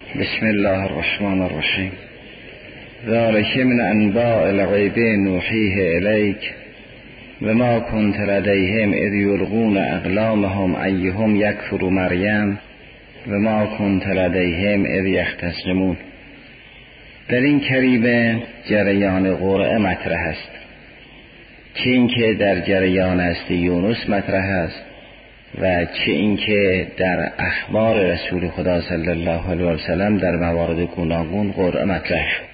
بسم الله الرحمن الرحیم. ذلک من انباء الغیب نوحیه الیک و ما کنت لدیهم اذ یلقون اقلامهم ایهم یکفر مریم و ما کنت لدیهم اذ یختصمون. در این کریمه جریان قرعه مطرح است، چه اینکه در جریان است یونس مطرح است و چه اینکه در اخبار رسول خدا صلی الله علیه و سلم در موارد گوناگون قرعه مطرح شد.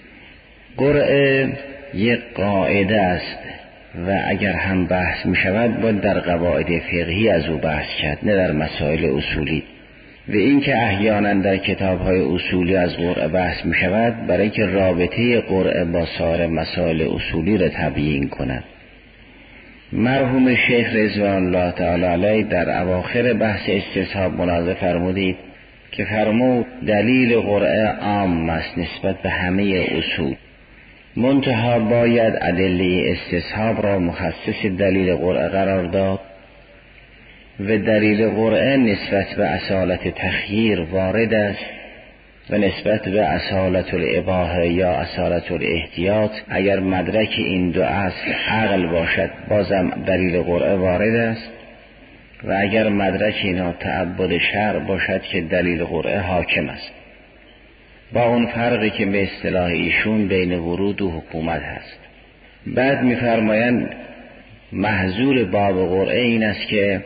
قرعه یک قاعده است و اگر هم بحث می شود باید در قواعد فقهی از او بحث کرد، نه در مسائل اصولی. و اینکه احیانا در کتاب‌های اصولی از قرعه بحث می شود برای که رابطه قرعه با سایر مسائل اصولی را تبیین کند. مرحوم شیخ رضوان الله تعالی علیه در اواخر بحث استصحاب ملاحظه فرمودید که فرمود دلیل قرعه عام است نسبت به همه اصول، منتها باید ادله استصحاب را مخصص دلیل قرعه قرار داد و دلیل قرعه نسبت به اصالت تخییر وارد است و نسبت به اصالت الاباحه یا اصالت الاحتیاط اگر مدرک این دو اصل عقل باشد بازم دلیل قرعه وارد است و اگر مدرک اینا تعبد شرع باشد که دلیل قرعه حاکم است، با اون فرقی که به اصطلاح ایشون بین ورود و حکومت هست. بعد می‌فرمایند محظور باب قرعه این است که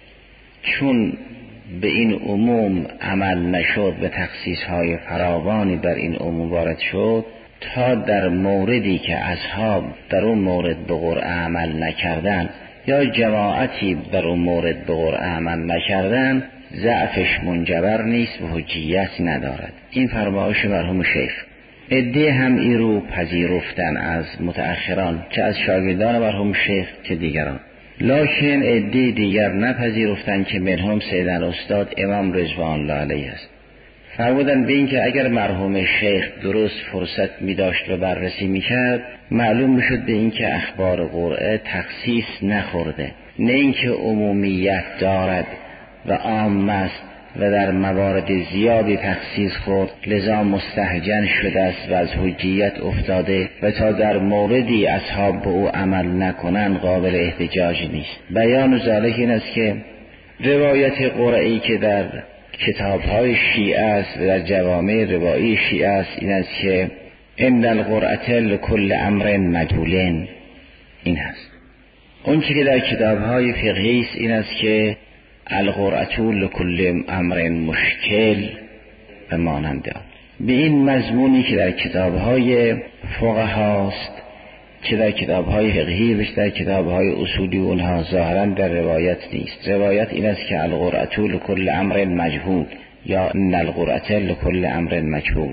چون به این عموم عمل نشد و تخصیص‌های فراوانی بر این عموم وارد شد، تا در موردی که اصحاب در اون مورد به قرعه عمل نکردن یا جماعتی در اون مورد به قرعه عمل نکردن ضعفش منجبر نیست و حجیت ندارد. این فرمایش مرحوم شیخ. عده هم این رو پذیرفتن از متأخران، چه از شاگردان مرحوم شیخ چه دیگران، لکن عده دیگر نپذیرفتند که منهم سیدن استاد امام رضوان الله علیه است. فرمودند به این که اگر مرحوم شیخ درست فرصت می داشت و بررسی می کرد معلوم می شد به این که اخبار قرعه تخصیص نخورده، نه این که عمومیت دارد و عام است و در موارد زیادی تخصیص خورد لذا مستهجن شده است و از حجیت افتاده و تا در موردی اصحاب به او عمل نکنند قابل احتجاج نیست. بیان ذالک این است که روایت قرعه‌ای که در کتاب‌های شیعه است و در جوامع روایی شیعه است این است که ان القرعة لكل امر مجهول، این هست. اون چیزی که در کتاب‌های فقهی است این است که القرعة لكل امر مشکل و مانند آن. به این مضمونی که در کتاب‌های فقها است، چه در کتاب‌های فقهی و در کتاب‌های اصولی اونها ظاهراً در روایت نیست. روایت این است که القرعة لكل امر مجهول یا ان القرعة لكل امر مجهول.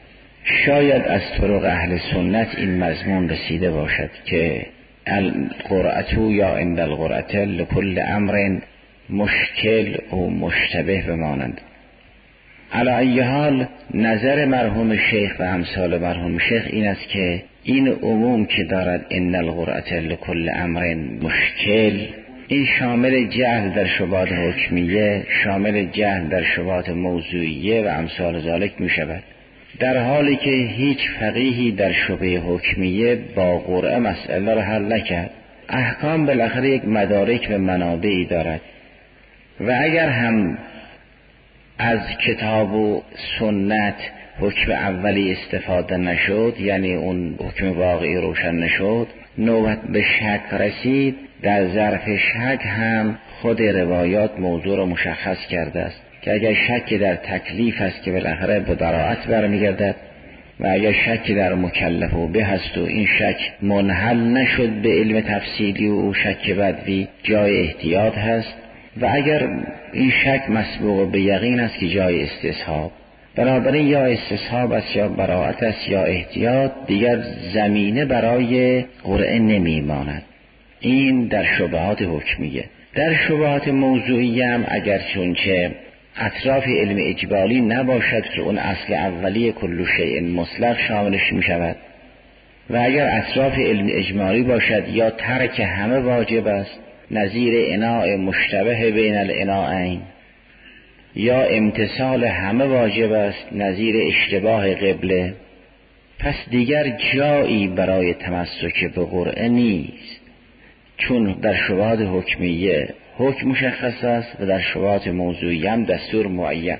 شاید از طرق اهل سنت این مضمون رسیده باشد که القرعة یا ان القرعة لكل امر مشکل و مشتبه و مانند. علی ای حال نظر مرحوم شیخ و امثال مرحوم شیخ این است که این عموم که دارد ان القرعة لكل امر مشکل، این شامل جهل در شبهات حکمیه، شامل جهل در شبهات موضوعیه و امثال ذالک می شود، در حالی که هیچ فقیهی در شبه حکمیه با قرعه مسئله را حل نکرد. احکام بالاخره یک مدارک و منابعی دارد و اگر هم از کتاب و سنت حکم اولی استفاده نشد، یعنی اون حکم واقعی روشن نشد، نوبت به شک رسید، در ظرف شک هم خود روایات موضوع را مشخص کرده است که اگر شک در تکلیف است که بالاخره به براءت برمیگردد و اگر شک در مکلف و به هست و این شک منحل نشد به علم تفصیلی و شک بدوی جای احتیاط هست و اگر این شک مسبوق به یقین است که جای استصحاب، بنابراین یا استصحاب است یا براءت است یا احتیاط، دیگر زمینه برای قرعه نمی ماند. این در شبهات حکمیه. در شبهات موضوعی هم اگر چونچه اطراف علم اجبالی نباشد که اون اصل اولی کل شیء مطلق شاملش می شود و اگر اطراف علم اجمالی باشد یا ترک همه واجب است، نظیر اناء مشتبه بین الاناءین یا امتثال همه واجب است نظیر اشتباه قبله، پس دیگر جایی برای تمسک به قرعه نیست، چون در شبهات حکمیه حکم مشخص است و در شبهات موضوعی هم دستور معین.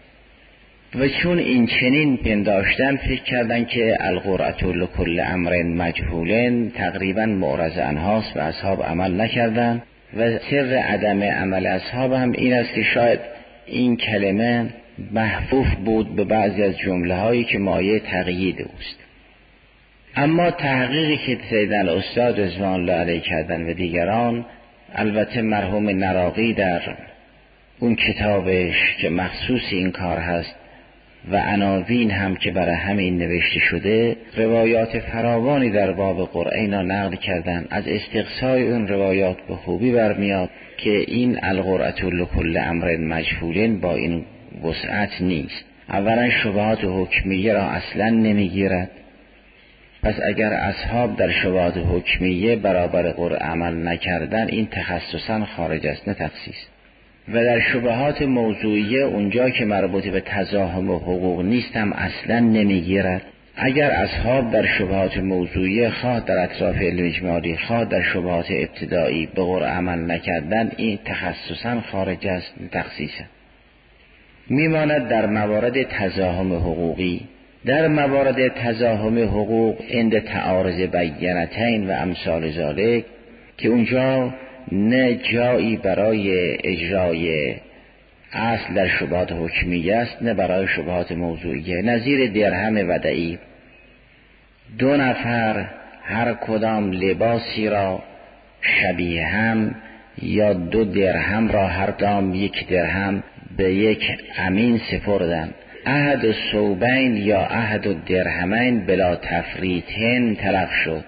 و چون این چنین پنداشتن فکر کردن که القرعة لکل امر مجهول تقریبا معرض عنهاست و اصحاب عمل نکردن و سر عدم عمل اصحاب هم این است که شاید این کلمه محفوف بود به بعضی از جمله هایی که مایه تقیید اوست. اما تحقیقی که سیدن استاد رضوان الله علیه کردن و دیگران، البته مرحوم نراقی در اون کتابش که مخصوص این کار هست و عناوین هم که برای همین نوشته شده، روایات فراوانی در باب قرعه اینا نقل کردن. از استقصای اون روایات به خوبی برمیاد که این القرعة لکل امر مجهول با این وسعت نیست. اولا شبهات حکمیه را اصلا نمیگیرد، پس اگر اصحاب در شبهات حکمیه برابر قرعه عمل نکردن این تخصصا خارج است نه تخصیص. و در شبهات موضوعیه اونجا که مربوط به تزاحم و حقوق نیست هم اصلا نمیگیرد. اگر اصحاب در شبهات موضوعیه خواه در اطراف علم اجمالی خواه در شبهات ابتدایی به قرعه عمل نکردن این تخصصا خارج است تخصیصا. میماند در موارد تزاحم حقوقی، در موارد تزاحم حقوق عند تعارض بینتین و امثال ذالک که اونجا نه جایی برای اجرای اصل در شبهات حکمیه است نه برای شبهات موضوعیه. نظیر درهم ودعی، دو نفر هر کدام لباسی را شبیه هم یا 2 درهم را هر کدام 1 درهم به یک امین سپردن، احد الثوبین یا احد الدرهمین بلا تفریطین تلف شد.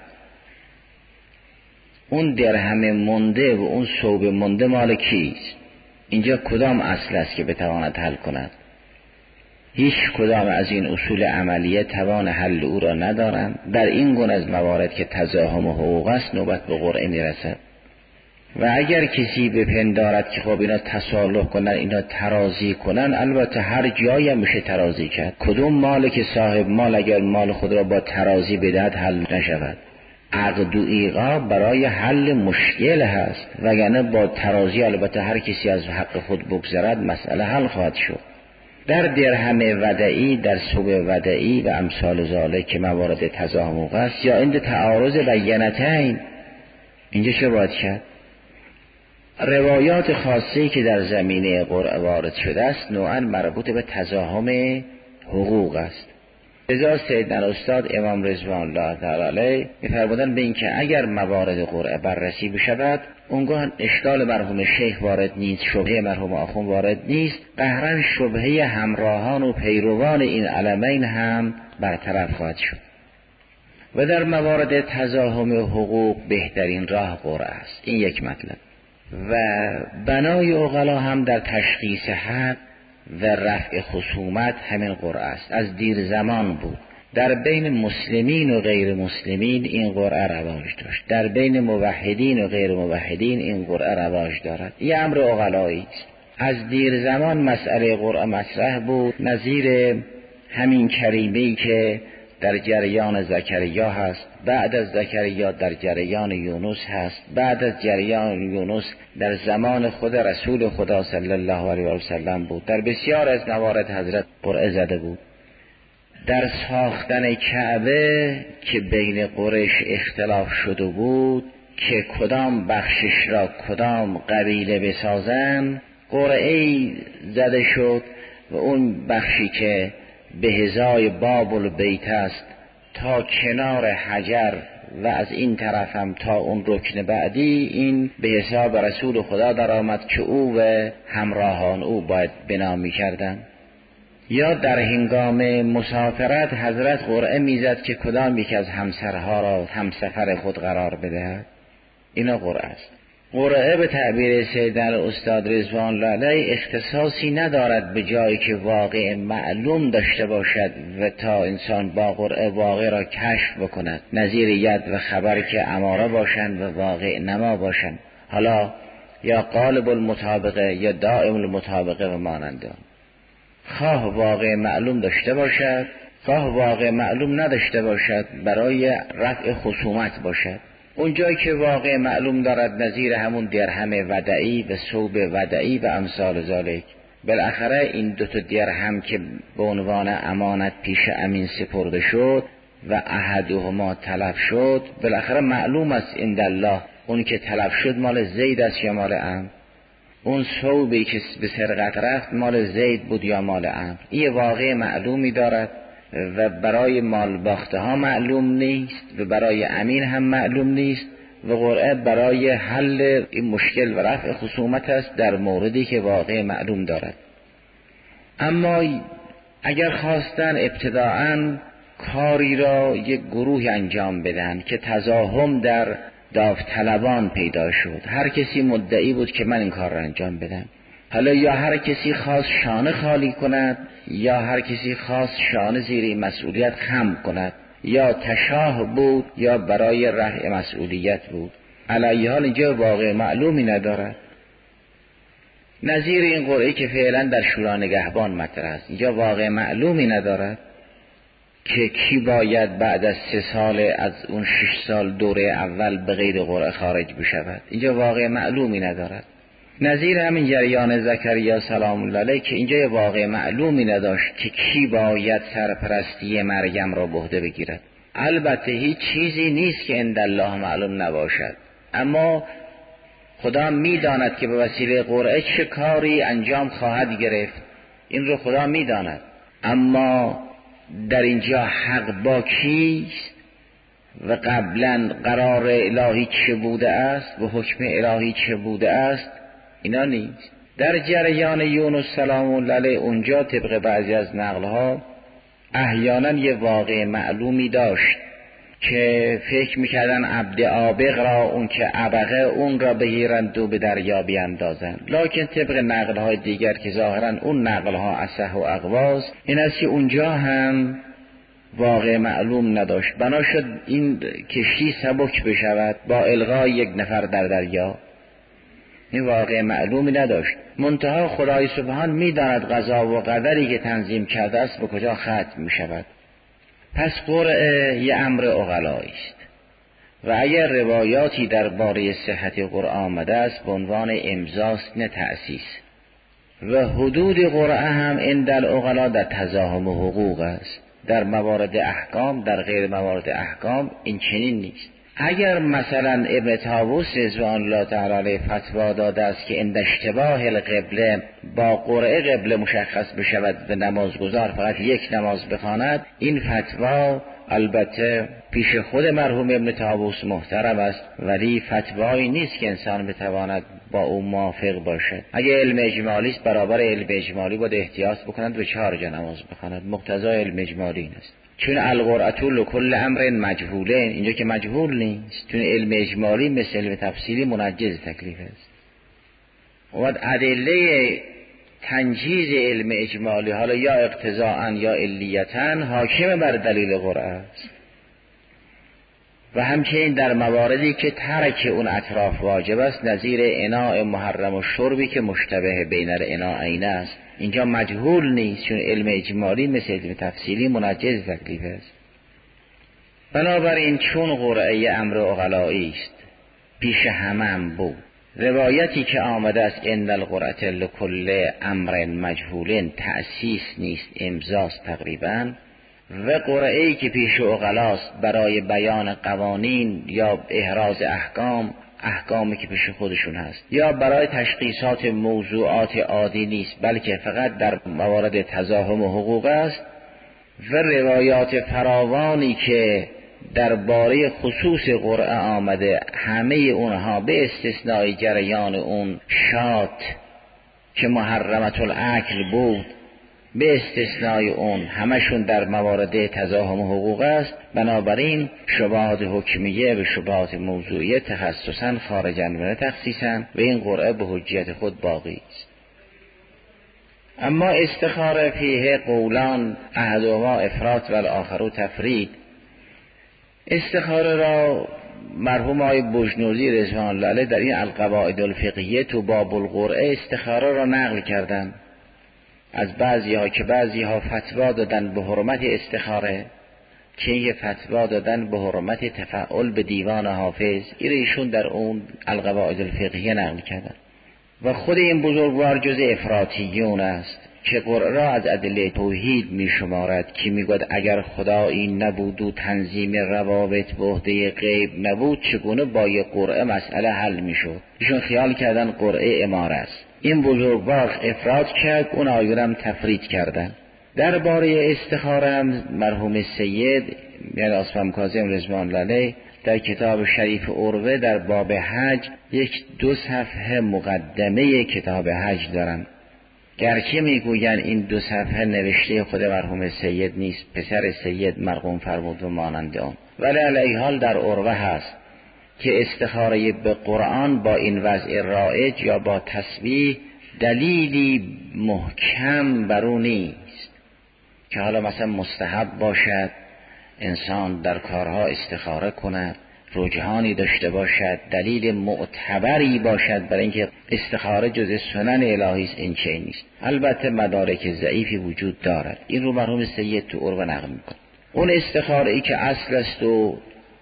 اون درهم مونده و اون ثوب مونده مال کیست؟ اینجا کدام اصل است که بتواند حل کند؟ هیچ کدام از این اصول عملیه توان حل او را ندارند. در این گونه از موارد که تزاحم حقوق است نوبت به قرعه میرسد. و اگر کسی بپندارد که خب اینا تصالح کنن اینا ترازی کنن، البته هر جایی هم میشه ترازی کرد. کدوم مال که صاحب مال اگر مال خود را با ترازی بدهد حل نشود. عقد و ایقاع برای حل مشکل هست، وگرنه با ترازی البته هر کسی از حق خود بگذرد مسئله حل خواهد شد. در درهم ودعی، در ثوب ودعی و امثال ذالک که موارد تزاحم است یا عند تعارض بینتین، اینجا چه باید کرد؟ روایات خاصی که در زمینه قرعه وارد شده است نوعا مربوط به تزاحم حقوق است. لذا سیدنا استاد امام رضوان الله تعالی علیه می‌فرمودند به این که اگر موارد قرعه بررسی بشود اونگاه اشکال مرحوم شیخ وارد نیست، شبهه مرحوم آخوند وارد نیست، قهرن شبهه همراهان و پیروان این علمین هم برطرف خواهد شد. و در موارد تزاحم حقوق بهترین راه قرعه است. این یک مطلب. و بنای عقلا هم در تشخیص حق و رفع خصومت همین قرعه است. از دیر زمان بود در بین مسلمین و غیر مسلمین این قرعه رواج داشت، در بین موحدین و غیر موحدین این قرعه رواج دارد. این امر عقلایی است. از دیر زمان مسئله قرعه مطرح بود، نظیر همین کریمه‌ای که در جریان زکریا هست، بعد از زکریا در جریان یونس هست، بعد از جریان یونس در زمان خود رسول خدا صلی الله علیه و سلم بود. در بسیار از موارد حضرت قرعه زده بود. در ساختن کعبه که بین قریش اختلاف شده بود که کدام بخشش را کدام قبیله بسازن، قرعه زده شد و اون بخشی که به هزای باب البیت است تا کنار حجر و از این طرف هم تا اون رکن بعدی، این به حساب رسول خدا در آمد که او و همراهان او باید بنا می کردن. یا در هنگام مسافرت حضرت قرعه میزد که کدام یک از همسرها را همسفر خود قرار بدهد. اینا قرعه است. قرعه به تعبیر سیدنا استاد رضوان الله علیه اختصاصی ندارد به جایی که واقع معلوم داشته باشد و تا انسان با قرعه واقع را کشف بکند، نظیر ید و خبر که اماره باشند و واقع نما باشند. حالا یا غالب المطابقه یا دائم المطابقه و مانند آن. خواه واقع معلوم داشته باشد، خواه واقع معلوم نداشته باشد، برای رفع خصومت باشد. اونجایی که واقع معلوم دارد نظیر همون درهم ودعی و ثوب ودعی و امثال ذالک. بالاخره این دوتا درهم که به عنوان امانت پیش امین سپرده شد و احدهما تلف شد، بالاخره معلوم است عند الله اون که تلف شد مال زید است یا مال عمرو. اون ثوبی که به سرقت رفت مال زید بود یا مال عمرو. این واقع معلومی دارد و برای مال باخته ها معلوم نیست و برای امین هم معلوم نیست و قرعه برای حل این مشکل و رفع خصومت است در موردی که واقع معلوم دارد. اما اگر خواستن ابتداعاً کاری را یک گروه انجام بدن که تزاحم در داوطلبان پیدا شد، هر کسی مدعی بود که من این کار را انجام بدم، حالا یا هر کسی خواست شانه خالی کند یا هر کسی خواست شانه زیر این مسئولیت خم کند، یا تشاه بود یا برای رفع مسئولیت بود. علی حال اینجا واقع معلومی ندارد. نظیر این قرعه که فعلا در شورای نگهبان مطرح است، اینجا واقع معلومی ندارد که کی باید بعد از 3 سال از اون 6 سال دوره اول به غیر قرعه خارج بشود. اینجا واقع معلومی ندارد. نظیر همین جریان زکریا سلام الله علیه که اینجا واقع معلومی نداشت که کی باید سرپرستی مریم را به عهده بگیرد. البته هیچ چیزی نیست که عند الله معلوم نباشد، اما خدا میداند که به وسیله قرعه چه کاری انجام خواهد گرفت، این رو خدا میداند. اما در اینجا حق با کیست و قبلا قرار الهی چه بوده است و حکم الهی چه بوده است، اینا نیست. در جریان یونس سلام الله علیه اونجا طبق بعضی از نقلها احیانا یه واقع معلومی داشت که فکر میکردن عبد آبق را اون که عبقه اون را بگیرند و به دریا بیاندازند، لکن طبق نقلهای دیگر که ظاهرا اون نقلها اصح و اقواست، این است که اونجا هم واقع معلوم نداشت. بنا شد این کشتی سبک بشود با الغای یک نفر در دریا. این واقع معلومی نداشت. منتها خدای سبحان میداند قضا و قدری که تنظیم کرده است به کجا ختم میشود. پس قرعه یه امر عقلایی است و اگر روایاتی درباره صحت قرعه آمده است به عنوان امضاست نه تأسیس. و حدود قرعه هم عند العقلا در تزاحم حقوق است، در موارد احکام، در غیر موارد احکام این چنین نیست. اگر مثلا ابن طاووس رضوان الله تعالی علیه فتوا داده است که عند اشتباه القبله با قرعه قبله مشخص بشود و نمازگزار فقط یک نماز بخواند، این فتوا البته پیش خود مرحوم ابن طاووس محترم است، ولی فتوایی نیست که انسان بتواند با او موافق باشد. اگه علم اجمالی است برابر علم اجمالی باید احتیاط بکند و 4 جا نماز بخواند. مقتضای علم اجمالی این است. چون القرعه لکل امر مجهوله، اینجا که مجهول نیست، چون علم اجمالی مثل علم تفصیلی منجز تکلیف است. و ادله تنجیز علم اجمالی حالا یا اقتضاءً یا علیتاً حاکم بر دلیل قرعه است. و همچنین در مواردی که ترک اون اطراف واجب است، نظیر اناء محرم و شربی که مشتبه بین الاناءین است، اینجا مجهول نیست، چون علم اجمالی مثل علم تفصیلی منجز تکلیف است. بنابراین چون قرعه امر عقلایی است، پیش همم بود. روایتی که آمده است ان القرعه لکل امر مجهول تأسیس نیست، امضاست تقریبا. و قرعه‌ای که پیش عقلاست برای بیان قوانین یا احراز احکامی که پیش خودشون هست، یا برای تشخیصات موضوعات عادی نیست، بلکه فقط در موارد تزاحم و حقوق است. و روایات فراوانی که درباره خصوص قرعه آمده، همه اونها به استثنای جریان اون شات که محرمت الاکل بود، به استثنای اون همشون در موارد تزاحم حقوق است. بنابراین شبهات حکمیه و شبهات موضوعیه تخصصاً خارجاً و تخصیصاً و این قرعه به حجیت خود باقی است. اما استخاره فیه قولان احدهما افراط و الاخر تفرید. استخاره را مرحوم آقای بجنوردی رضوان الله علیه در این القواعد الفقهیه تو باب القرعه استخاره را نقل کردن از بعضی‌ها که بعضی‌ها فتوا دادن به حرمت استخاره، که یه فتوا دادن به حرمت تفعل به دیوان حافظ. ایشون در اون القواعد الفقهیه نقل کردن و خود این بزرگوار جز افراطیون است که قرعه را از ادله توحید می شمارد که می گوید اگر خدایی نبود و تنظیم روابط به عهده غیب نبود چگونه با یک قرعه مسئله حل می شد. ایشون خیال کردن قرعه اماره است. این بزرگوار افراط کرد، اون آیونم تفرید کردن. درباره استخاره هم مرحوم سید یعنی آصفم کاظم رضوان الله علیه در کتاب شریف عروه در باب حج 1-2 صفحه مقدمه کتاب حج دارن، گرچه میگوین این 2 صفحه نوشته خود مرحوم سید نیست، پسر سید مرقوم فرمود و مانند آن، ولی علیه حال در عروه هست که استخاره به قرآن با این وضع رایج یا با تسبیح دلیلی محکم بر او نیست که حالا مثلا مستحب باشد انسان در کارها استخاره کند، رجحانی داشته باشد، دلیل معتبری باشد برای اینکه استخاره جز سنن الهی است. این چه نیست. البته مدارک ضعیفی وجود دارد. این رو مرحوم سید تو عروه نقل میکنه. اون استخاره ای که اصل است و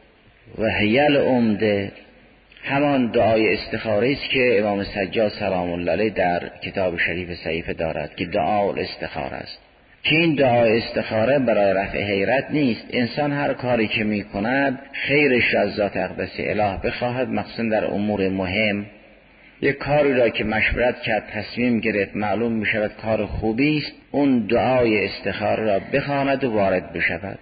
هیل عمده همان دعای استخاره است که امام سجاد سلام الله علیه در کتاب شریف صحیفه دارد که دعای استخاره است، که این دعای استخاره برای رفع حیرت نیست. انسان هر کاری که می کند خیرش از ذات اقدس اله بخواهد، مخصوصا در امور مهم. یک کاری را که مشورت کرد تصمیم گرفت معلوم می شود کار خوبی است، اون دعای استخاره را بخواند و وارد بشود.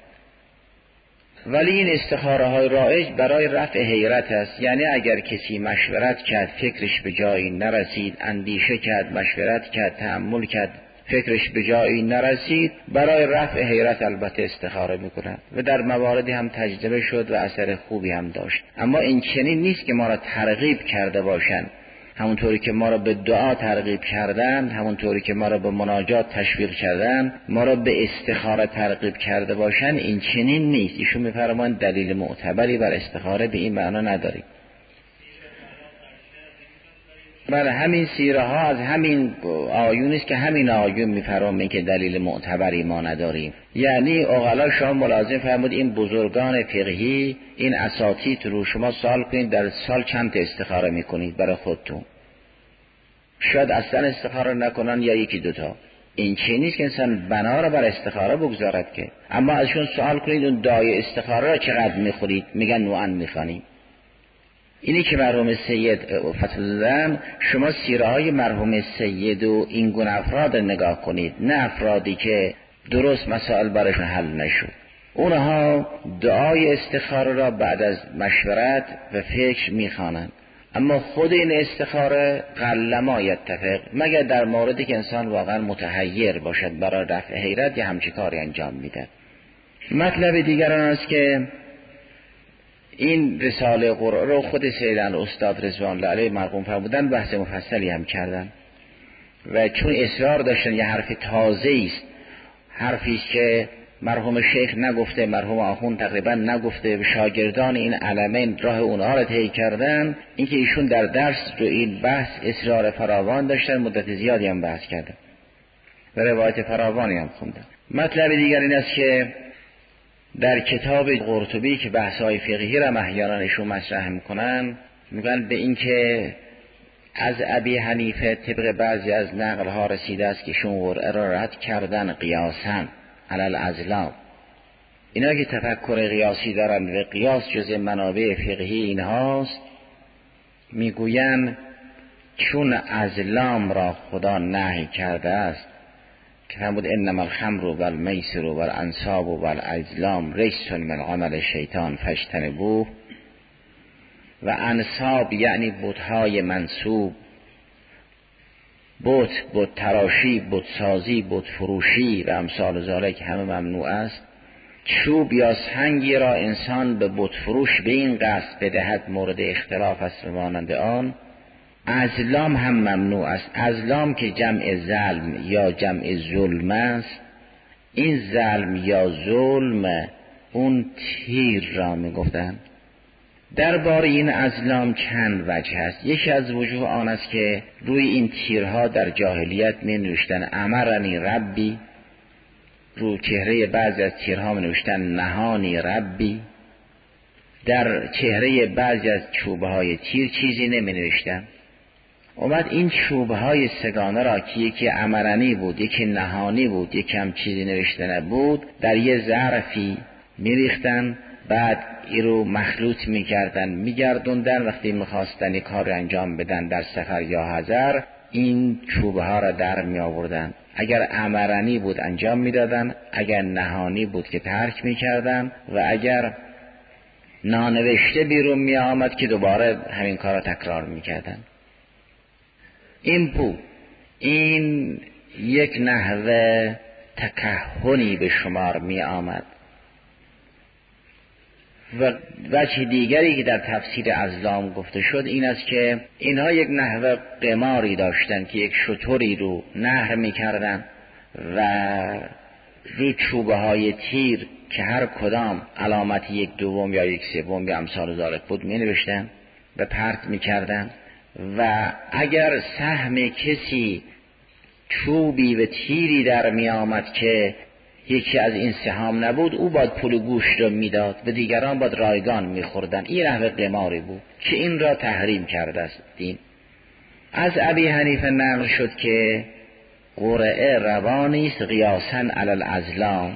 ولی این استخاره های رایج برای رفع حیرت است، یعنی اگر کسی مشورت کرد فکرش به جایی نرسید، اندیشه کرد، مشورت کرد، تأمل کرد، فکرش به جایی نرسید، برای رفع حیرت البته استخاره میکنند و در مواردی هم تجربه شد و اثر خوبی هم داشت. اما این چنین نیست که ما را ترغیب کرده باشند، همونطوری که ما را به دعا ترغیب کردن، همونطوری که ما را به مناجات تشویق کردن، ما را به استخاره ترغیب کرده باشند. این چنین نیست. ایشون میفرمایند دلیل معتبری بر استخاره به این معنا نداریم. بله، همین سیره ها از همین آیون است که همین آیون میفرمایند که دلیل معتبری ما نداریم. یعنی عقلا شما ملاحظه فرمود این بزرگان فقهی این اساتید رو شما سوال کنید در سال چند تا استخاره میکنید برای خودتون، شاید اصلا استخاره نکنن یا 1-2 تا. این چی نیست که انسان بنا را بر استخاره بگذارد که. اما ازشون سوال کنید اون دعای استخاره را چقدر میخورید، میگن نوعا میخوانیم. اینی که مرحوم سید فتح شما سیره های مرحوم سید و این گونه افراد نگاه کنید، نه افرادی که درست مسائل براشون حل نشد. اونها دعای استخاره را بعد از مشورت و فکر میخوانند، اما خود این استخاره قلما یتفق، مگر در موردی که انسان واقعا متحیر باشد برای رفع حیرت یا همچین کاری انجام میده. مطلب دیگر آن است که این رساله قرآن رو خود سیدن استاد رضوان الله علیه مرحوم فرمودن، بحث مفصلی هم کردن و چون اصرار داشتن یه حرف تازه است، حرفی است که مرحوم شیخ نگفته، مرحوم آخوند تقریبا نگفته و شاگردان این علمین راه اونها را طی کردن، اینکه ایشون در درس رو این بحث اصرار فراوان داشتن، مدت زیادی هم بحث کردن و روایت فراوانی هم خوندن. مطلب دیگر این است که در کتاب قرطبی که بحث‌های فقهی را احیانا ایشون مطرح میکنن، میگن به این که از ابی حنیفه طبق بعضی از نقل‌ها رسیده است که ایشون قرعه را رد کردن قیاساً علی الازلام. اینا که تفکر قیاسی دارن و قیاس جز منابع فقهی اینهاست، میگوین چون ازلام را خدا نهی کرده است که فرمود انما الخمر والمیسر والانصاب والازلام رجس من عمل شیطان فاجتنبوه، و انصاب یعنی بت‌های منصوب، بت تراشی، بت سازی، بت فروشی و امثال ذالک همه ممنوع است. چوب یا سنگی را انسان به بت فروش به این قصد بدهد مورد اختلاف است و مانند آن. ازلام هم ممنوع است. ازلام که جمع ظلم یا جمع ظلم است، این ظلم یا ظلم اون تیر را می گفتن درباره این ازلام چند وجه است. یکی از وجوه آن است که روی این تیرها در جاهلیت می نوشتن امرنی ربی، رو چهره بعضی از تیرها می نوشتن نهانی ربی، در چهره بعضی از چوبه های تیر چیزی نمی نوشتن. اومد این چوبه های سگانه را که یکی امرنی بود، یکی نهانی بود، یکی هم چیزی نوشته نبود، در یه ظرفی می ریختن، بعد این رو مخلوط میکردن میگردوندن، وقتی میخواستن یک کار انجام بدن در سفر یا حضر این چوبه ها را در می آوردن. اگر امرنی بود انجام میدادن، اگر نهانی بود که ترک میکردن، و اگر نانوشته بیرون می آمد که دوباره همین کار را تکرار میکردن. این بود، این یک نحوه تکهنی به شمار می آمد. و وجه دیگری که در تفسیر ازلام گفته شد این است که اینها یک نحوه قماری داشتن که یک شتری رو نهر میکردن و رو چوبه های تیر که هر کدام علامت یک دوم یا یک سوم یا امثال ذالک بود می نوشتن و پرت میکردن، و اگر سهم کسی چوبی و تیری در می آمد که یکی از این سهام نبود، او باید پول گوشت رو میداد و دیگران باید رایگان میخوردن. این نحوه قماری بود که این را تحریم کرده است دین. از ابی حنیفه نقل شد که قرعه روانی است قیاساً علی الازلام.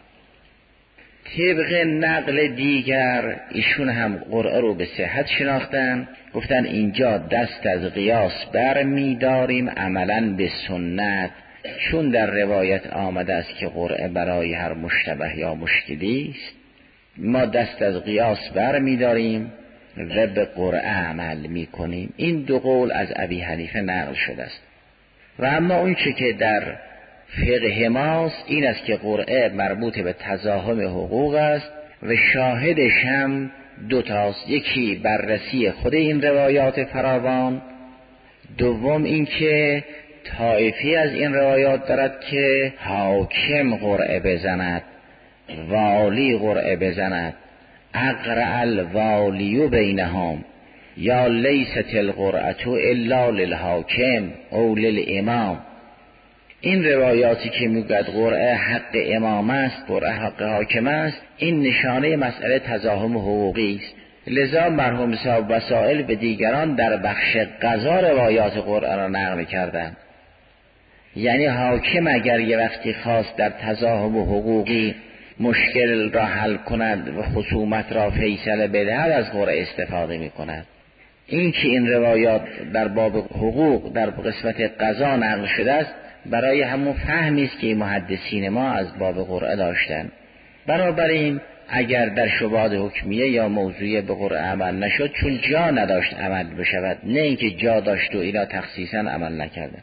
طبق نقل دیگر ایشون هم قرعه رو به صحت شناختن، گفتن اینجا دست از قیاس بر میداریم عملاً به سنت، چون در روایت آمده است که قرعه برای هر مشتبه یا مشکلی است، ما دست از قیاس بر میداریم و به قرعه عمل میکنیم. این دو قول از ابی حنیفه نقل شده است. و اما اون چه که در فقه ماست این است که قرعه مربوط به تزاحم حقوق است و شاهدش هم دوتاست. یکی بررسی خود این روایات فراوان، دوم این که طایفی از این روایات دارد که حاکم قرعه بزند، والی قرعه بزند، اقرع الوالی بینهم، یا لیست القرعه الا للحاکم او للامام. این روایاتی که میگوید قرعه حق امام است، قرعه حق حاکم است، این نشانه مسئله تزاحم حقوقی است. لذا مرحوم صاحب وسائل به دیگران در بخش قضا روایات قرعه را نقل کردند. یعنی حاکم اگر یه وقتی خواست در تزاحم حقوقی مشکل را حل کند و خصومت را فیصله بدهد از قرعه استفاده می کند. این که این روایات در باب حقوق در قسمت قضا نقل شده است برای همون فهمی است که محدثین ما از باب قرعه داشتن. بنابراین اگر در شبهات حکمیه یا موضوعی به قرعه عمل نشد، چون جا نداشت عمل بشود، نه اینکه جا داشت و اینا تخصیصا عمل نکرده.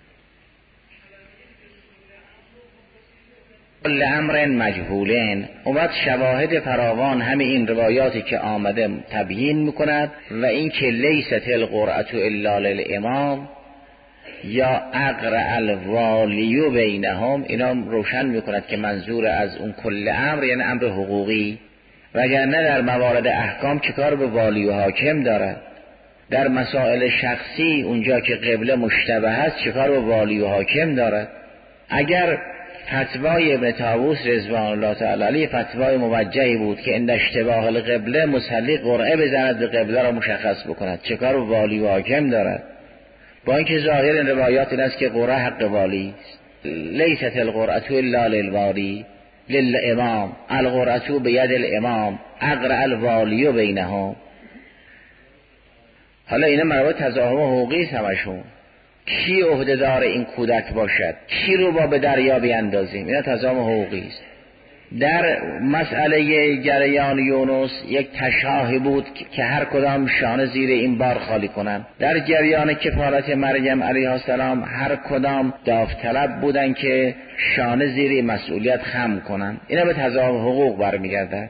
کل امر مجهولین، اومد شواهد فراوان همه این روایاتی که آمده تبیین میکند و این که لیست القرعه الا للامام یا اقرع الوالی بینهم، اینا روشن میکند که منظور از اون کل امر یعنی امر حقوقی، وگرنه در موارد احکام چیکار به والی و حاکم دارد؟ در مسائل شخصی اونجا که قبله مشتبه است چیکار به والی و حاکم دارد؟ اگر فتوای ابن طاووس رضوان الله تعالی علیه فتوای موجهی بود که ان اشتباه القبله مصلی قرعه بزند و قبله را مشخص بکند، چیکار به والی و حاکم دارد؟ با اینکه ظاهر این روایات این است که قرعه حق والی است. لیست القرعه الا للوالی للامام، القرعه بید الامام، اقرع الوالی بینهم. حالا اینا مربوط تزاحم حقوقی است همشون. کی عهدهدار این کودک باشد، کی رو با به دریا بیاندازیم، اینا تزاحم حقوقی است. در مسئله جریان یونس یک تشاهی بود که هر کدام شانه زیر این بار خالی کنند. در جریان کفارت مریم علیه السلام هر کدام داوطلب بودن که شانه زیر مسئولیت خم کنند. اینا به تزاحم حقوق برمیگردد.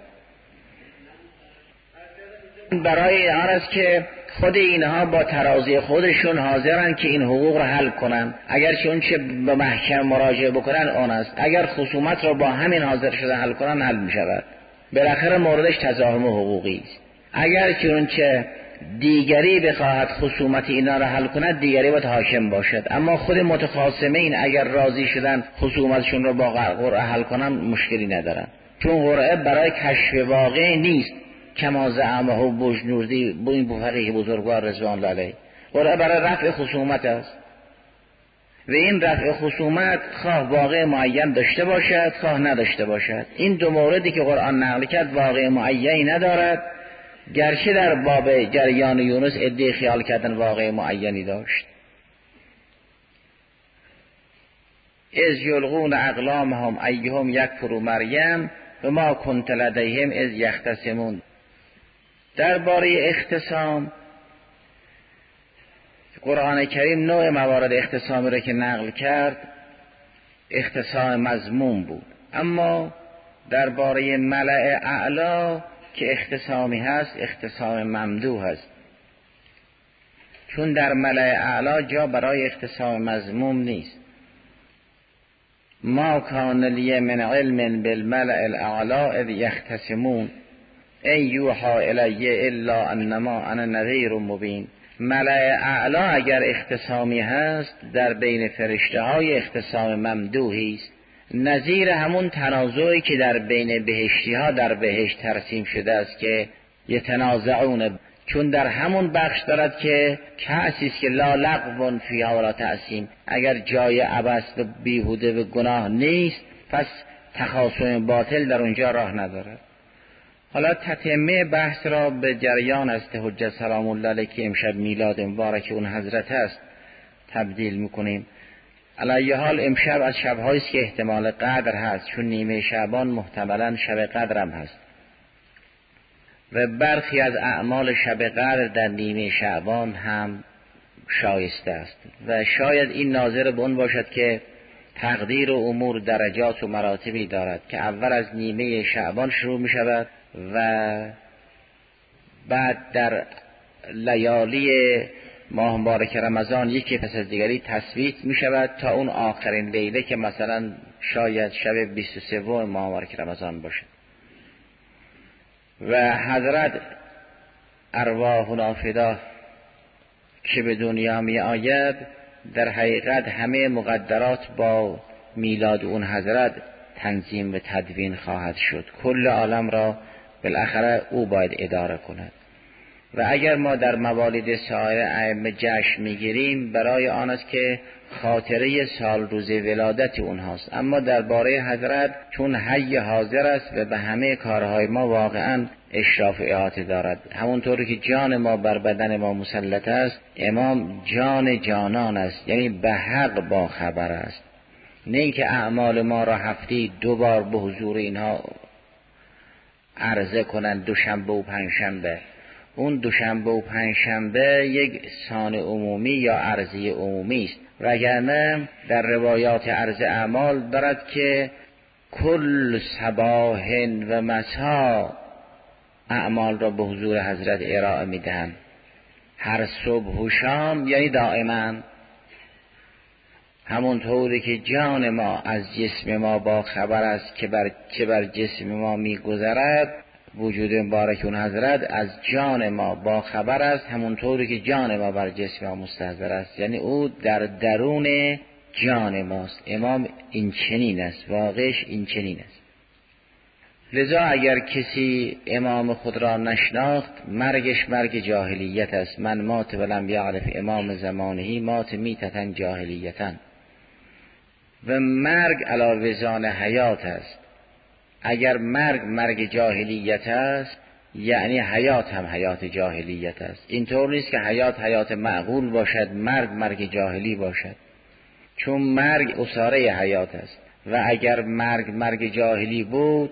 برای آن است که خود اینها با ترازی خودشون حاضرن که این حقوق را حل کنن. اگر چون چه به محکم مراجعه بکنن آن است، اگر خصومت را با همین حاضر شده حل کنن حل می شود. بالاخره موردش تزاحم حقوقی است. اگر چنانچه دیگری بخواهد خصومت اینا را حل کند، دیگری باید حاکم باشد. اما خود متخاصمین اگر راضی شدن خصومتشون را با قرعه حل کنن، مشکلی ندارن، چون قرعه برای کشف واقع نیست. کما زعمه بجنوردی با این فقیه بزرگوار رضوان الله علیه، قرعه برای رفع خصومت است و این رفع خصومت خواه واقع معین داشته باشد خواه نداشته باشد. این دو موردی که قرآن نقل کرد واقع معینی ندارد، گرچه در باب جریان یونس عده خیال کردن واقع معینی داشت. از یلقون اقلامهم ایهم یکفر مریم و ما کنت لدیهم از یختصمون. درباره اختصام قرآن کریم نوع موارد اختصامی را که نقل کرد اختصام مذموم بود، اما درباره ملأ اعلا که اختصامی هست اختصام ممدوح هست، چون در ملأ اعلا جا برای اختصام مذموم نیست. ما کان لی من علم بالملأ الاعلا اذ یختصمون ان یوحی الی الا انما انا نذیر مبین. ملأ اعلا اگر اختصامی هست در بین فرشته های اختصام ممدوحی است، نظیر همون تنازعی که در بین بهشتی ها در بهشت ترسیم شده است که یتنازعون، چون در همون بخش دارد که کسی است که لا لغو فیها ولا تأثیم، اگر جای عبث و بیهوده و گناه نیست پس تخاصم باطل در اونجا راه ندارد. حالا تتمه بحث را به جریان است حجت سلام الله علیه که امشب میلاد مبارک اون حضرت است تبدیل میکنیم. علیه حال امشب از شب‌هایی است که احتمال قدر هست، چون نیمه شعبان محتملا شب قدرم هست و برخی از اعمال شب قدر در نیمه شعبان هم شایسته است و شاید این ناظر به اون باشد که تقدیر و امور درجات و مراتبی دارد که اول از نیمه شعبان شروع می شود و بعد در لیالی ماه مبارک رمضان یکی پس از دیگری تثبیت می شود تا اون آخرین لیله که مثلا شاید شب 23 ماه مبارک رمضان باشد. و حضرت ارواحنا فدا که به دنیا می آید در حقیقت همه مقدرات با میلاد اون حضرت تنظیم و تدوین خواهد شد. کل عالم را بالاخره او باید اداره کند و اگر ما در موالید سایر ائمه جشن میگیریم برای آن است که خاطره سال روز ولادت اونهاست، اما درباره حضرت چون حی حاضر است و به همه کارهای ما واقعا اشراف احاطه دارد، همونطوری که جان ما بر بدن ما مسلط است، امام جان جانان است، یعنی به حق با خبر است، نه اینکه اعمال ما را هفته 2 بار به حضور اینها عرضه کنند دوشنبه و پنجشنبه. اون دوشنبه و پنجشنبه یک سان عمومی یا عرضی عمومی است، وگرنه در روایات عرض اعمال دارد که کل صباح و مسا اعمال را به حضور حضرت ارائه میدهند، هر صبح و شام، یعنی دائما. همونطوری که جان ما از جسم ما با خبر است که بر جسم ما میگذرد، وجود مبارک اون حضرت از جان ما با خبر است، همونطوری که جان ما بر جسم ما مستحضر است، یعنی او در درون جان ماست. امام این چنین است، واقعش این چنین است. لذا اگر کسی امام خود را نشناخت مرگش مرگ جاهلیت است. من مات ولم یعرف امام زمانهی مات میتتن جاهلیتن. و مرگ علی وزان حیات است. اگر مرگ جاهلیت است یعنی حیات هم حیات جاهلیت است. اینطور نیست که حیات معقول باشد مرگ جاهلی باشد، چون مرگ اساره حیات است و اگر مرگ جاهلی بود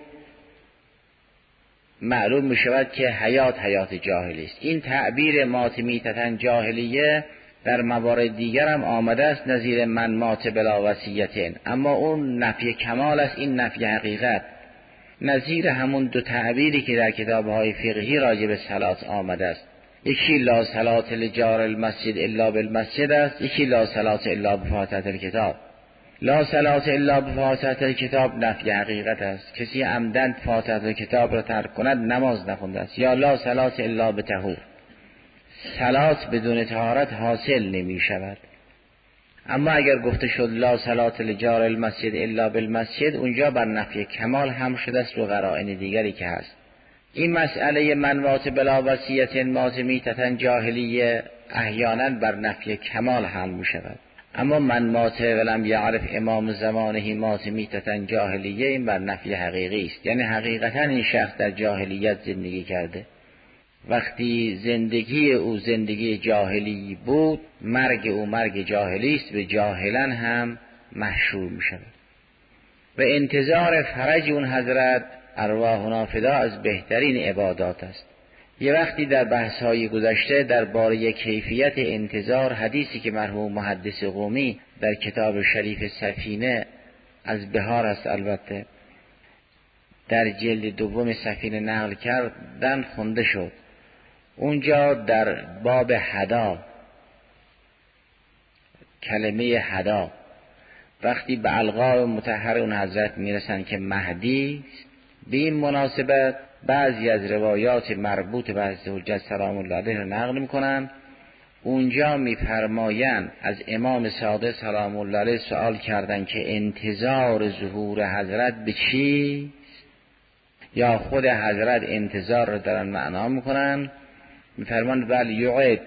معلوم می شود که حیات جاهلی است. این تعبیر مات میتتن جاهلیه در موارد دیگر هم آمده است، نظیر من مات بلا وصیتین، اما اون نفی کمال است، این نفی حقیقت. نظیر همون دو تعبیری که در کتاب‌های فقهی راجع به صلات آمده است، یکی لا صلات لجار المسجد الا بالمسجد است، یکی لا صلات الا بفاتحه الکتاب. لا صلاة الا بفاتحه کتاب نفی حقیقت است. کسی عمدن فاتحه کتاب را ترک کند نماز نخونده است. یا لا صلاة الا بطهور، صلات بدون طهارت حاصل نمی شود. اما اگر گفته شد لا صلاة لجار المسجد الا بالمسجد، اونجا بر نفی کمال هم شده است و قرائن دیگری که هست. این مسئله من مات بلا وصیت مات میتة جاهلیه احیانا بر نفی کمال حل می شود. اما من مات ولم یعرف امام زمانه مات میتة جاهلیه، این بر نفی حقیقی است. یعنی حقیقتا این شخص در جاهلیت زندگی کرده. وقتی زندگی او زندگی جاهلی بود، مرگ او مرگ جاهلی است، به جاهلان هم محشور می شود. و انتظار فرج اون حضرت ارواحنا فدا از بهترین عبادات است. یه وقتی در بحث‌های گذشته درباره کیفیت انتظار، حدیثی که مرحوم محدث قمی در کتاب شریف سفینه از بهار است، البته در جلد دوم سفینه نقل کردن خونده شد. اونجا در باب حدا، کلمه حدا، وقتی به القاب مطهر اون حضرت میرسن که مهدی، به این مناسبت بعضی از روایات مربوط به حضرت حجت سلام الله علیه رو نقل میکنن. اونجا میفرمایند از امام صادق سلام الله علیه سوال کردن که انتظار ظهور حضرت به چی؟ یا خود حضرت انتظار رو دارن معنا میکنن، میفرمان بل یعد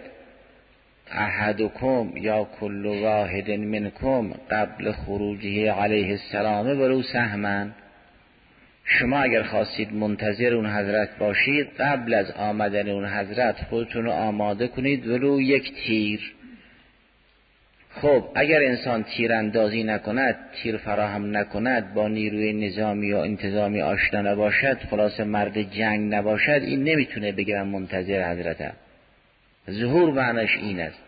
احدکم یا کل واحد منکم قبل خروجه علیه السلام ولو سهما. شما اگر خواستید منتظر اون حضرت باشید، قبل از آمدن اون حضرت خودتون رو آماده کنید ولو یک تیر. خب اگر انسان تیر اندازی نکند، تیر فراهم نکند، با نیروی نظامی و انتظامی آشنا نباشد، خلاص مرد جنگ نباشد، این نمیتونه بگیرن منتظر حضرتم. ظهور معناش این است.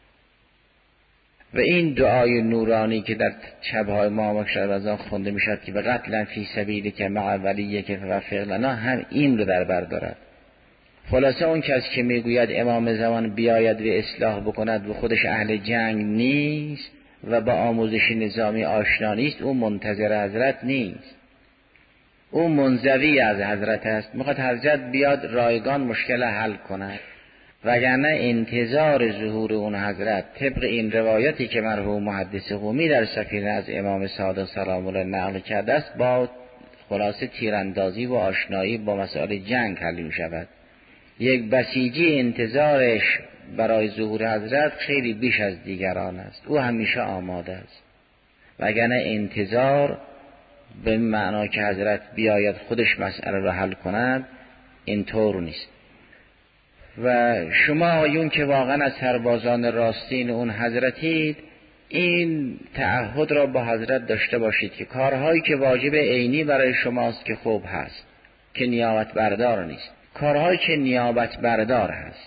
و این دعای نورانی که در شب‌های ماه رمضان خونده میشد که به قتل فی سبیل که مع ولیه که وفق لنا، هم این رو در بر دارد. خلاصه اون کس که میگوید امام زمان بیاید و اصلاح بکند و خودش اهل جنگ نیست و با آموزش نظامی آشنا نیست، او منتظر حضرت نیست، او منزوی از حضرت است. میخواد حضرت بیاد رایگان مشکل حل کند. وگرنه انتظار ظهور اون حضرت طبق این روایتی که مرحوم محدث قمی در سفینه از امام صادق سلام الله نقل کرده است، با خلاصه تیراندازی و آشنایی با مسائل جنگ حل می شود. یک بسیجی انتظارش برای ظهور حضرت خیلی بیش از دیگران است، او همیشه آماده است. وگرنه انتظار به معنا که حضرت بیاید خودش مسئله را حل کند اینطور نیست. و شما آیون که واقعا از سربازان راستین اون حضرتید، این تعهد را با حضرت داشته باشید که کارهایی که واجب عینی برای شماست که خوب هست، که نیابت بردار نیست، کارهایی که نیابت بردار هست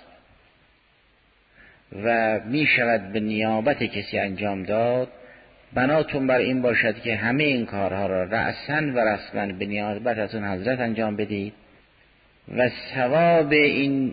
و می شود به نیابت کسی انجام داد، بناتون بر این باشد که همه این کارها را رأساً و رسماً به نیابت از اون حضرت انجام بدید و ثواب این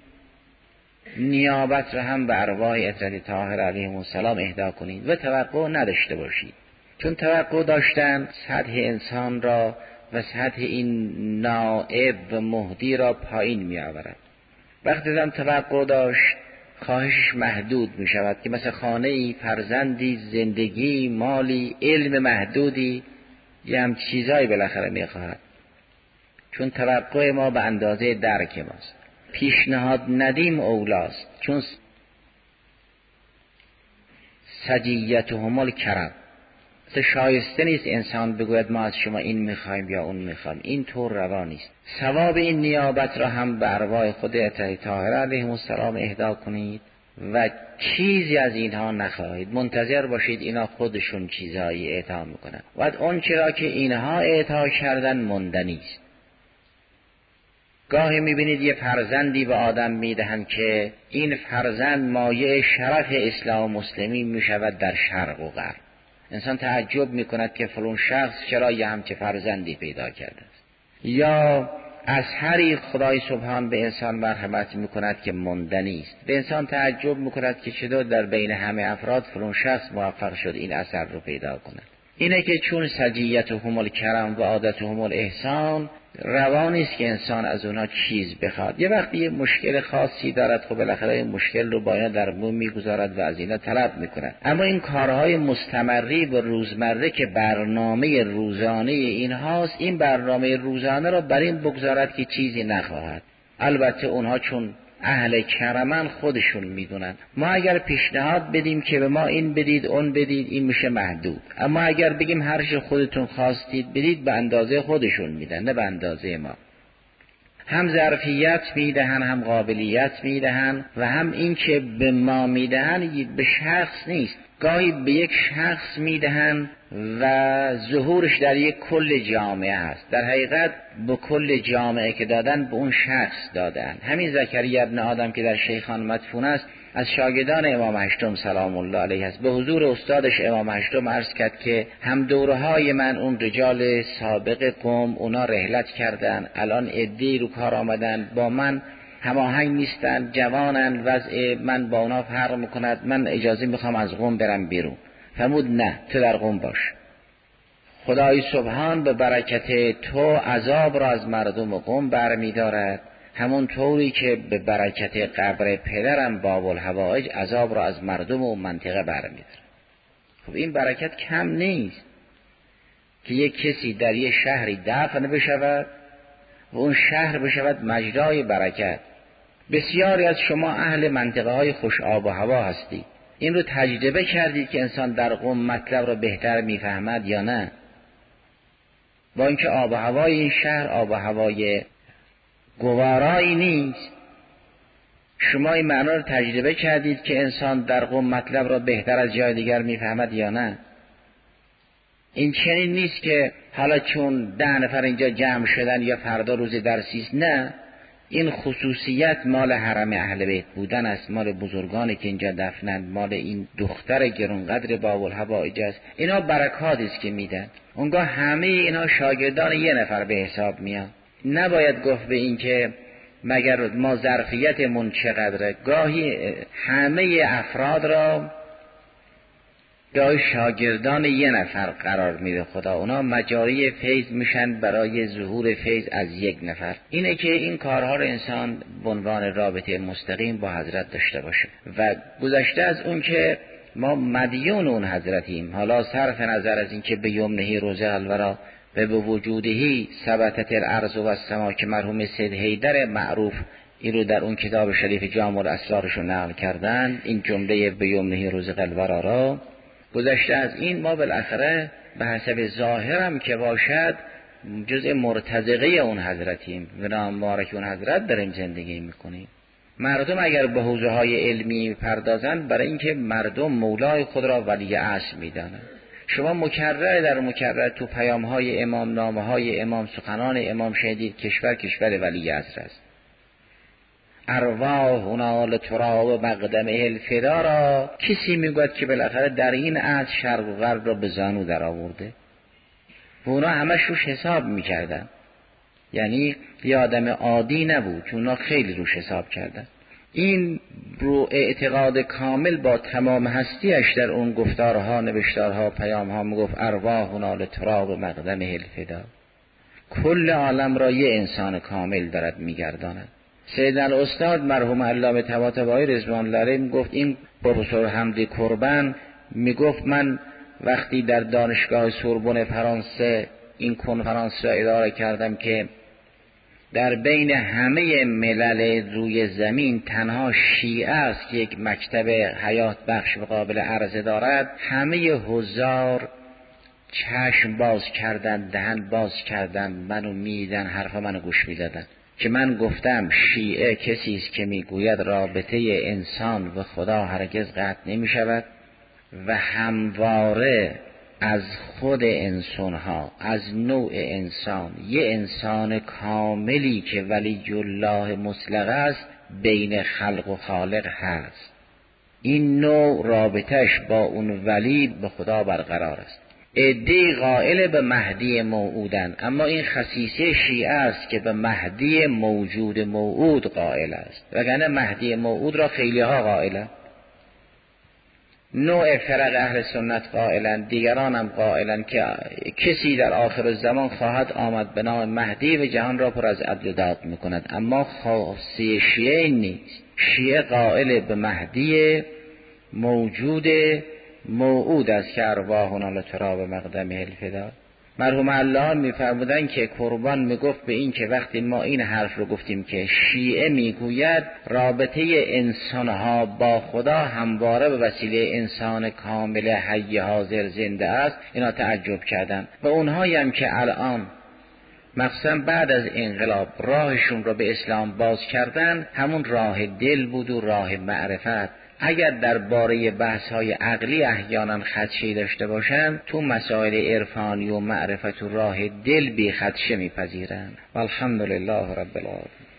نیابت را هم به ارواح اطرت طاهر علیهم السلام اهدا کنید و توقع نداشته باشید. چون توقع داشتن سطح انسان را و سطح این نائب و مهدی را پایین می آورد. وقتی زن توقع داشت، خواهشش محدود می شود که مثل خانه‌ای، فرزندی، زندگی، مالی، علم محدودی، یه هم چیزایی بالاخره می خواهد. چون توقع ما به اندازه درک ماست. پیشنهاد ندیم اولاست، چون سجیتهم الکرم، شایسته نیست انسان بگوید ما از شما این میخوایم یا اون میخوایم. این طور روا نیست. ثواب این نیابت را هم به ارواح خود اطهر طاهره علیهم السلام اهدا کنید و چیزی از اینها نخواهید. منتظر باشید اینا خودشون چیزایی اعطا میکنن و اون چرا که اینها اعطا کردن موندنی است. گاهی میبینید یه فرزندی به آدم میدهن که این فرزند مایه شرف اسلام و مسلمین میشود در شرق و غرب. انسان تعجب میکند که فلان شخص چرا یه همچه فرزندی پیدا کرده است. یا از هری خدای سبحان به انسان مرحمت میکند که موندنی است. به انسان تعجب میکند که چطور در بین همه افراد فلان شخص موفق شد این اثر رو پیدا کند. اینه که چون سجیتهم الکرم و عادتهم الاحسان، روا نیست که انسان از اونا چیز بخواد. یه وقتی یه مشکل خاصی دارد، خب بالاخره این مشکل رو باید در بوم میگذارد و از اینا طلب میکند. اما این کارهای مستمری و روزمره که برنامه روزانه اینهاست، این برنامه روزانه رو بر این بگذارد که چیزی نخواهد. البته اونها چون اهل کرمن خودشون میدونن. ما اگر پیشنهاد بدیم که به ما این بدید اون بدید، این میشه محدود. اما اگر بگیم هر چه خودتون خواستید بدید، به اندازه خودشون میدن، نه به اندازه ما. هم ظرفیت میدهن، هم قابلیت میدهن و هم این که به ما میدهن به شخص نیست، گاهی به یک شخص میدهن و ظهورش در یک کل جامعه هست. در حقیقت به کل جامعه که دادن به اون شخص دادن. همین زکریا ابن آدم که در شیخان مدفون است، از شاگردان امام هشتم سلام الله علیه است. به حضور استادش امام هشتم عرض کرد که هم دورهای من اون رجال سابق قوم اونا رحلت کردن، الان عده‌ای رو کار آمدن، با من هماهنگ نیستن، جوانن، وضع من با اونا فرق میکند، من اجازه میخوام از قوم برم بیرون. فرمود نه، تو در قوم باش. خدای سبحان به برکت تو عذاب را از مردم قوم برمیدارد، همون طوری که به برکت قبر پدرم باب الحوائج عذاب را از مردم و منطقه برمیدارد. خب این برکت کم نیست که یک کسی در یک شهری دفن بشود و اون شهر بشود مجرای برکت. بسیاری از شما اهل منطقه های خوش آب و هوا هستی. این رو تجربه کردید که انسان در قوم مطلب رو بهتر میفهمد یا نه؟ با اینکه آب و هوای این شهر آب و هوای گوارایی نیست، شما این معنا رو تجربه کردید که انسان در قوم مطلب را بهتر از جای دیگر میفهمد یا نه؟ این چنین نیست که حالا چون 10 نفر اینجا جمع شدن یا فردا روز درسی است. نه، این خصوصیت مال حرم اهل بیت بودن است، مال بزرگانی که اینجا دفنند، مال این دختر گرانقدر باب الحوائج است. اینا برکاتی است که میدن. اونگاه همه اینا شاگردان یه نفر به حساب میان. نباید گفت به این که مگر ما ظرفیتمون چقدره. گاهی همه افراد را گاهی شاگردان یه نفر قرار میده خدا، اونا مجاری فیض میشن برای ظهور فیض از یک نفر. اینه که این کارها رو انسان به عنوان رابطه مستقیم با حضرت داشته باشه و گذشته از اون که ما مدیون اون حضرتیم. حالا صرف نظر از این که به یمنه روز الورا و به وجودهی ثبتت الارض و السما که مرحوم سید حیدر معروف این رو در اون کتاب شریف جامع الاسرارش نقل کردن، این جمله به یمنه روز الورا را. گذشته از این ما بالاخره به حسب ظاهرم که باشد جزء مرتزقه اون حضرتیم و نام مبارک اون حضرت داریم زندگی میکنیم. مردم اگر به حوزه های علمی پردازند، برای اینکه مردم مولای خود را ولی عصر میدانند. شما مکرر در مکرر تو پیام های امام، نامه های امام، سخنان امام شنیدید کشور ولی عصر است. ارواحنا لتراب مقدمه الفدا را کسی میگوید که بالاخره در این عصر شرق و غرب را به زانو در آورده و اونا همش روش حساب میکردن. یعنی یه آدم عادی نبود، چون اونا خیلی روش حساب کردن. این رو اعتقاد کامل با تمام هستیش در اون گفتارها، نوشتارها، پیامها میگفت ارواحنا لتراب مقدمه الفدا. کل عالم را یه انسان کامل دارد میگرداند. سید الاستاد مرحوم علامه طباطبایی رضوان الله علیه میگفت، این پروفسور حمدی کربن میگفت من وقتی در دانشگاه سوربن فرانسه این کنفرانس را اداره کردم که در بین همه ملل روی زمین تنها شیعه است که یک مکتب حیات بخش و قابل عرضه دارد، همه حضار چشم باز کردن، دهن باز کردن، منو میدن، حرف منو گوش میدادن که من گفتم شیعه کسی است که میگوید رابطه انسان و خدا هرگز قطع نمی شود و همواره از خود انسانها، از نوع انسان، یه انسان کاملی که ولی الله مطلق است بین خلق و خالق هست. این نوع رابطش با اون ولی به خدا برقرار است. عده‌ای قائل به مهدی موعودن، اما این خصیصه شیعه است که به مهدی موجود موعود قائل است، وگرنه مهدی موعود را خیلی ها قائلند. نوع فرق اهل سنت قائلند، دیگران هم قائلند که کسی در آخر الزمان خواهد آمد به نام مهدی و جهان را پر از عدل و داد میکند. اما خاصی شیعه نیست. شیعه قائل به مهدی موجود موعود است که ارواحنا لتراب مقدمه الفدا. مرحوم علان میفرمودن که قربان میگفت به این که وقتی ما این حرف رو گفتیم که شیعه میگوید رابطه انسانها با خدا همواره به وسیله انسان کامل حی حاضر زنده است، اینا تعجب کردن. و اونهایی هم که الان مخصوصا بعد از انقلاب راهشون رو به اسلام باز کردن، همون راه دل بود و راه معرفت. اگر درباره بحث‌های عقلی احیانا خدشه داشته باشن، تو مسائل عرفانی و معرفت و راه دل بی خدشه میپذیرن. والحمدلله رب العالمین.